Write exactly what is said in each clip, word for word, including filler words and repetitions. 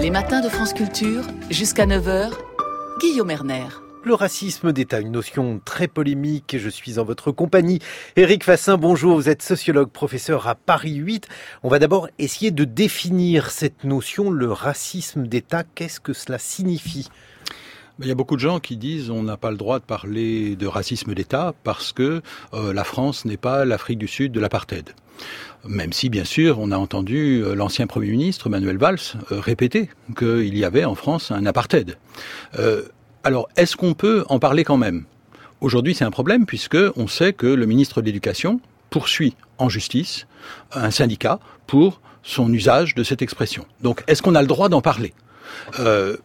Les matins de France Culture, jusqu'à neuf heures, Guillaume Erner. Le racisme d'État, une notion très polémique. Je suis en votre compagnie. Éric Fassin, bonjour. Vous êtes sociologue, professeur à Paris huit. On va d'abord essayer de définir cette notion, le racisme d'État. Qu'est-ce que cela signifie ? Il y a beaucoup de gens qui disent on n'a pas le droit de parler de racisme d'État parce que euh, la France n'est pas l'Afrique du Sud de l'apartheid. Même si, bien sûr, on a entendu euh, l'ancien Premier ministre, Manuel Valls, euh, répéter qu'il y avait en France un apartheid. Euh, alors, est-ce qu'on peut en parler quand même ? Aujourd'hui, c'est un problème puisque on sait que le ministre de l'Éducation poursuit en justice un syndicat pour son usage de cette expression. Donc, est-ce qu'on a le droit d'en parler ? euh,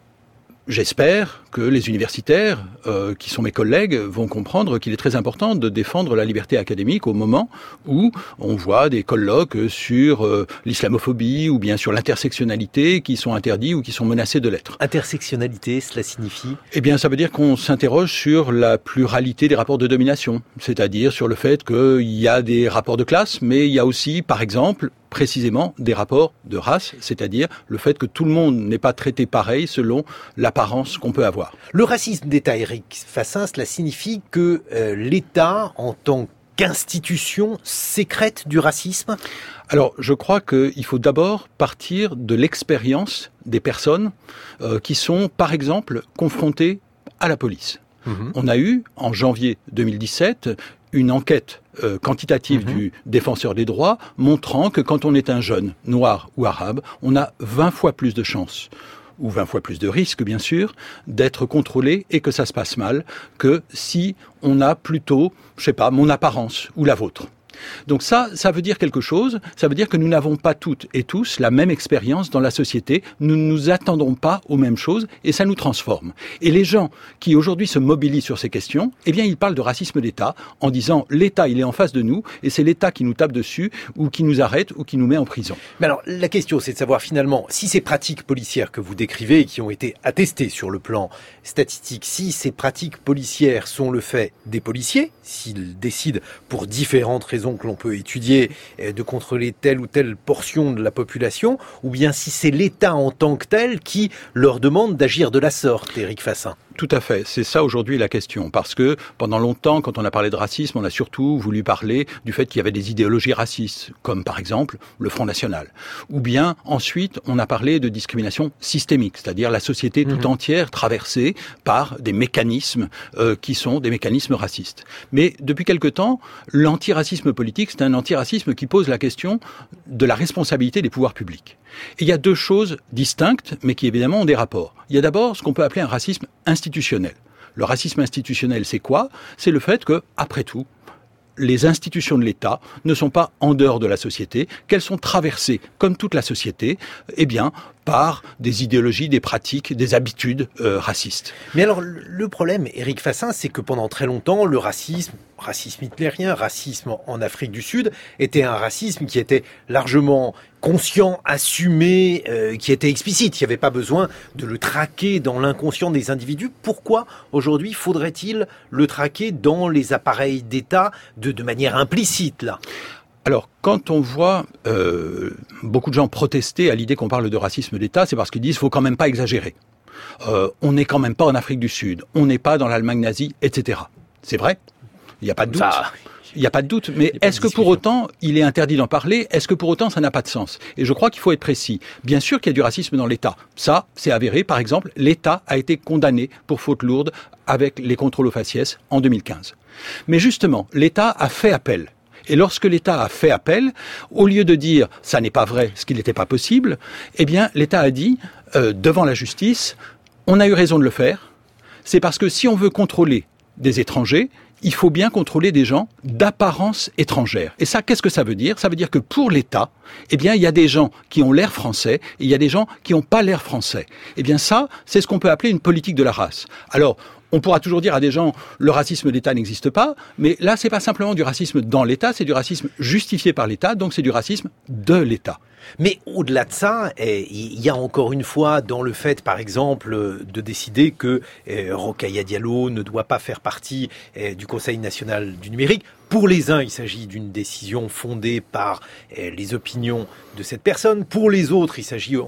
J'espère que les universitaires, euh, qui sont mes collègues, vont comprendre qu'il est très important de défendre la liberté académique au moment où on voit des colloques sur euh, l'islamophobie ou bien sur l'intersectionnalité qui sont interdits ou qui sont menacés de l'être. Intersectionnalité, cela signifie ? Eh bien, ça veut dire qu'on s'interroge sur la pluralité des rapports de domination, c'est-à-dire sur le fait qu'il y a des rapports de classe, mais il y a aussi, par exemple, précisément des rapports de race, c'est-à-dire le fait que tout le monde n'est pas traité pareil selon l'apparence qu'on peut avoir. Le racisme d'État, Éric Fassin, cela signifie que euh, l'État, en tant qu'institution, sécrète du racisme ? Alors, je crois qu'il faut d'abord partir de l'expérience des personnes euh, qui sont, par exemple, confrontées à la police. Mmh. On a eu, en janvier deux mille dix-sept, une enquête euh, quantitative mmh. du défenseur des droits montrant que quand on est un jeune, noir ou arabe, on a vingt fois plus de chances, ou vingt fois plus de risques bien sûr, d'être contrôlé et que ça se passe mal, que si on a plutôt, je sais pas, mon apparence ou la vôtre. Donc ça, ça veut dire quelque chose, ça veut dire que nous n'avons pas toutes et tous la même expérience dans la société, nous ne nous attendons pas aux mêmes choses et ça nous transforme. Et les gens qui aujourd'hui se mobilisent sur ces questions, eh bien ils parlent de racisme d'État en disant l'État il est en face de nous et c'est l'État qui nous tape dessus ou qui nous arrête ou qui nous met en prison. Mais alors la question c'est de savoir finalement si ces pratiques policières que vous décrivez et qui ont été attestées sur le plan statistique, si ces pratiques policières sont le fait des policiers, s'ils décident pour différentes raisons que l'on peut étudier, de contrôler telle ou telle portion de la population, ou bien si c'est l'État en tant que tel qui leur demande d'agir de la sorte, Éric Fassin. Tout à fait, c'est ça aujourd'hui la question, parce que pendant longtemps, quand on a parlé de racisme, on a surtout voulu parler du fait qu'il y avait des idéologies racistes, comme par exemple le Front National. Ou bien ensuite, on a parlé de discrimination systémique, c'est-à-dire la société tout mmh. entière traversée par des mécanismes euh, qui sont des mécanismes racistes. Mais depuis quelque temps, l'antiracisme politique, c'est un antiracisme qui pose la question de la responsabilité des pouvoirs publics. Et il y a deux choses distinctes, mais qui évidemment ont des rapports. Il y a d'abord ce qu'on peut appeler un racisme institutionnel. Le racisme institutionnel, c'est quoi ? C'est le fait que, après tout, les institutions de l'État ne sont pas en dehors de la société, qu'elles sont traversées, comme toute la société, eh bien, par des idéologies, des pratiques, des habitudes euh, racistes. Mais alors, le problème, Éric Fassin, c'est que pendant très longtemps, le racisme, racisme hitlérien, racisme en Afrique du Sud, était un racisme qui était largement conscient, assumé, euh, qui était explicite. Il n'y avait pas besoin de le traquer dans l'inconscient des individus. Pourquoi, aujourd'hui, faudrait-il le traquer dans les appareils d'État de, de manière implicite, là ? Alors, quand on voit euh, beaucoup de gens protester à l'idée qu'on parle de racisme d'État, c'est parce qu'ils disent « faut quand même pas exagérer euh, ». On n'est quand même pas en Afrique du Sud, on n'est pas dans l'Allemagne nazie, et cetera. C'est vrai, il n'y a pas de doute. Ça... Il n'y a pas de doute, mais est-ce que pour autant, il est interdit d'en parler ? Est-ce que pour autant, ça n'a pas de sens ? Et je crois qu'il faut être précis. Bien sûr qu'il y a du racisme dans l'État. Ça, c'est avéré. Par exemple, l'État a été condamné pour faute lourde avec les contrôles aux faciès en deux mille quinze. Mais justement, l'État a fait appel. Et lorsque l'État a fait appel, au lieu de dire « ça n'est pas vrai, ce qui n'était pas possible », eh bien, l'État a dit, euh, devant la justice, on a eu raison de le faire. C'est parce que si on veut contrôler des étrangers, il faut bien contrôler des gens d'apparence étrangère. Et ça, qu'est-ce que ça veut dire ? Ça veut dire que pour l'État, eh bien, il y a des gens qui ont l'air français et il y a des gens qui n'ont pas l'air français. Eh bien, ça, c'est ce qu'on peut appeler une politique de la race. Alors, on pourra toujours dire à des gens, le racisme d'État n'existe pas, mais là, c'est pas simplement du racisme dans l'État, c'est du racisme justifié par l'État, donc c'est du racisme de l'État. Mais au-delà de ça, il y a encore une fois dans le fait, par exemple, de décider que Rokhaya Diallo ne doit pas faire partie du Conseil national du numérique. Pour les uns, il s'agit d'une décision fondée par les opinions de cette personne. Pour les autres, il s'agit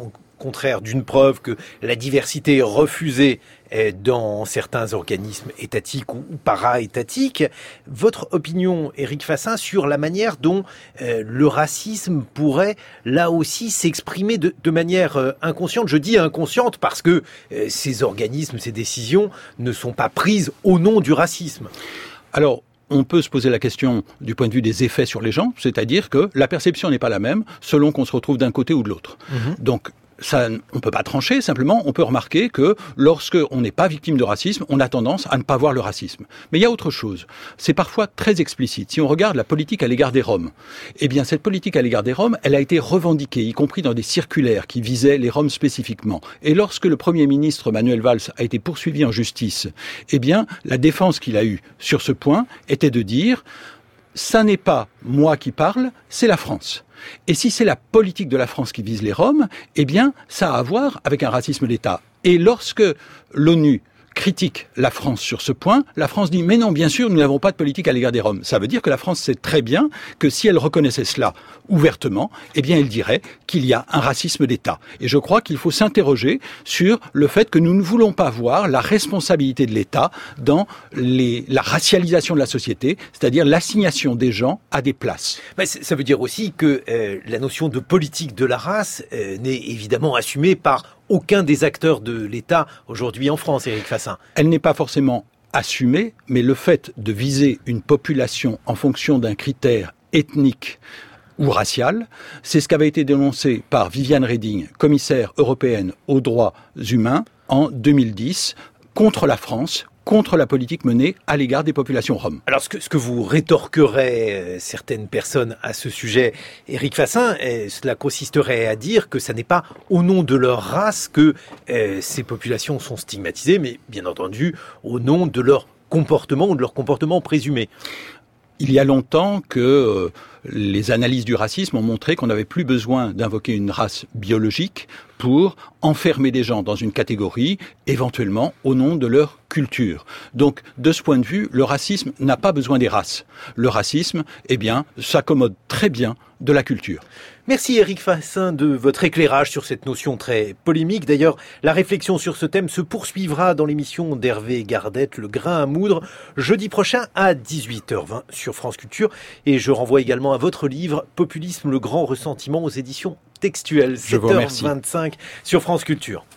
contraire d'une preuve que la diversité est refusée dans certains organismes étatiques ou para-étatiques. Votre opinion, Éric Fassin, sur la manière dont euh, le racisme pourrait, là aussi, s'exprimer de, de manière euh, inconsciente. Je dis inconsciente parce que euh, ces organismes, ces décisions ne sont pas prises au nom du racisme. Alors, on peut se poser la question du point de vue des effets sur les gens, c'est-à-dire que la perception n'est pas la même selon qu'on se retrouve d'un côté ou de l'autre. Mmh. Donc, ça, on peut pas trancher, simplement, on peut remarquer que lorsque on n'est pas victime de racisme, on a tendance à ne pas voir le racisme. Mais il y a autre chose. C'est parfois très explicite. Si on regarde la politique à l'égard des Roms, eh bien, cette politique à l'égard des Roms, elle a été revendiquée, y compris dans des circulaires qui visaient les Roms spécifiquement. Et lorsque le Premier ministre Manuel Valls a été poursuivi en justice, eh bien, la défense qu'il a eue sur ce point était de dire ça n'est pas moi qui parle, c'est la France. Et si c'est la politique de la France qui vise les Roms, eh bien, ça a à voir avec un racisme d'État. Et lorsque l'ONU critique la France sur ce point, la France dit « mais non, bien sûr, nous n'avons pas de politique à l'égard des Roms ». Ça veut dire que la France sait très bien que si elle reconnaissait cela ouvertement, eh bien elle dirait qu'il y a un racisme d'État. Et je crois qu'il faut s'interroger sur le fait que nous ne voulons pas voir la responsabilité de l'État dans les, la racialisation de la société, c'est-à-dire l'assignation des gens à des places. Mais ça veut dire aussi que euh, la notion de politique de la race euh, n'est évidemment assumée par aucun des acteurs de l'État aujourd'hui en France, Éric Fassin. Elle n'est pas forcément assumée, mais le fait de viser une population en fonction d'un critère ethnique ou racial, c'est ce qui avait été dénoncé par Viviane Reding, commissaire européenne aux droits humains, en deux mille dix, contre la France, contre la politique menée à l'égard des populations roms. Alors, ce que, ce que vous rétorquerez euh, certaines personnes à ce sujet, Éric Fassin, euh, cela consisterait à dire que ça n'est pas au nom de leur race que euh, ces populations sont stigmatisées, mais bien entendu au nom de leur comportement ou de leur comportement présumé. Il y a longtemps que euh, les analyses du racisme ont montré qu'on n'avait plus besoin d'invoquer une race biologique pour enfermer des gens dans une catégorie, éventuellement au nom de leur culture. Donc, de ce point de vue, le racisme n'a pas besoin des races. Le racisme, eh bien, s'accommode très bien de la culture. Merci Éric Fassin de votre éclairage sur cette notion très polémique. D'ailleurs, la réflexion sur ce thème se poursuivra dans l'émission d'Hervé Gardette, Le Grain à moudre, jeudi prochain à dix-huit heures vingt sur France Culture. Et je renvoie également à votre livre « Populisme, le grand ressentiment » aux éditions Textuelles, sept heures vingt-cinq sur France Culture.